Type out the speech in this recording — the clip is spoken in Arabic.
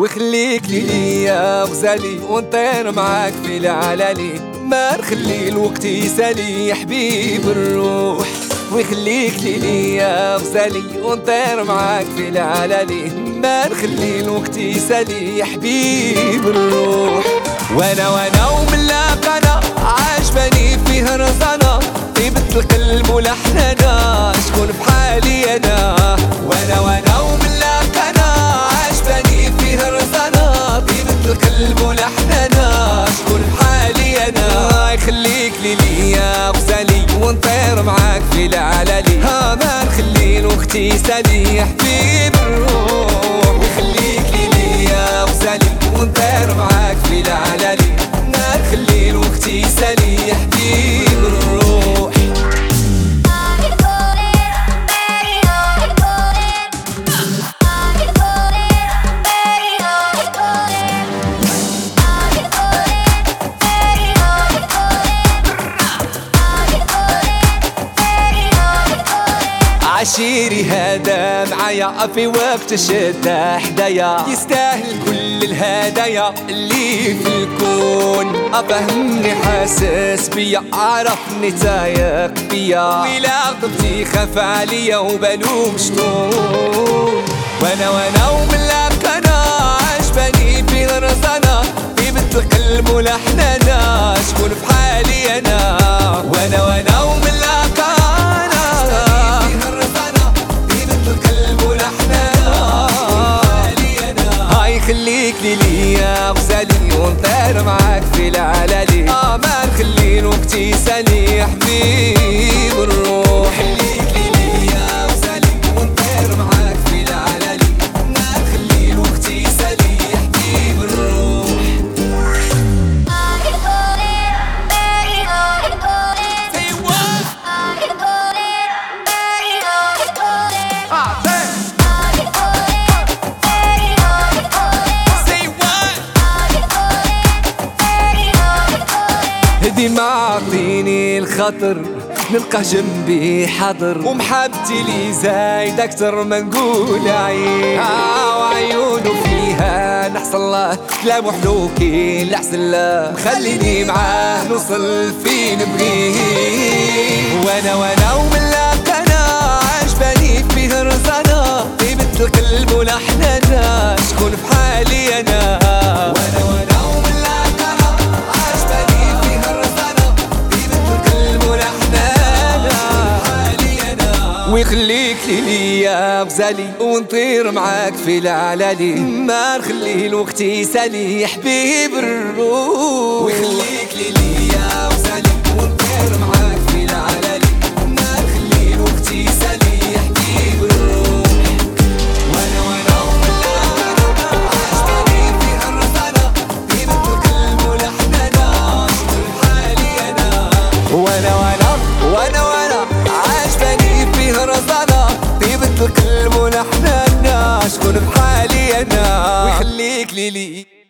وخليك لي يا غزالي ونطير معاك في العلالي، ما نخلي الوقت يسالي يا حبيب الروح. وخليك لي يا غزالي ونطير معاك في العلالي، ما نخلي الوقت يسالي يا حبيب الروح. وانا وملاقنا عاجباني فيه رزانة، طيبة القلب ولحننا شكون بحالي انا. وانا وملاقنا عاجباني فيه رزانة، طيبة القلب ولحننا شكون بحالي انا. يخليك لي يا غزالي ونطير معاك في العلالي، ما نخلي الوقت يسالي يا حبيب الروح. وخليك لي يا غزالي ونطير معاك في العلالي، ما نخلي الوقت يسالي يا حبيب الروح. عشيري هذا معايا في وقت الشدة حدايا، يستاهل كل الهدايا اللي في الكون. أفهمني حاسس بيا، عرفني تايق بيا، ولا غضبتي خاف عليا وبالو مشطون. وانا وملاقنا عجباني في الرزانة، طيبة القلب ولحننا شكون بحالي انا. وانا وملاقنا خليك لي يا غزالي ونطير معاك في العلالي، ما نخلي الوقت يسالي يا حبيب الروح. خليك لي يا غزالي ونطير معاك في العلالي، ما نخلي الوقت يسالي يا حبيب الروح. ديما عطيني الخطر نلقاه جنبي حاضر، ومحبتي لي زايدة أكتر ما نقول عين. وعيونه فيها نحصل الله كلام وحلو كي لحسن له، مخليني معاه نوصل فين نبغيه. وانا وملاقنا عجباني فيه رزانة، طيبة القلب ولحننا شكون بحالي انا. وانا ويخليك لي يا غزالي ونطير معاك في العلالي، ما نخلي الوقت يسالي يا حبيب الروح. ويخليك لي يا غزالي ونطير معاك في العلالي، ما نخلي الوقت يسالي يا حبيب الروح. وانا وملاقنا عجباني فيه الرزانة، طيبة القلب ولحننا شكون بحالي انا. وانا عجباني فيه رزانة، طيبة القلب ونحننا شكون بحالي انا. ويخليك لي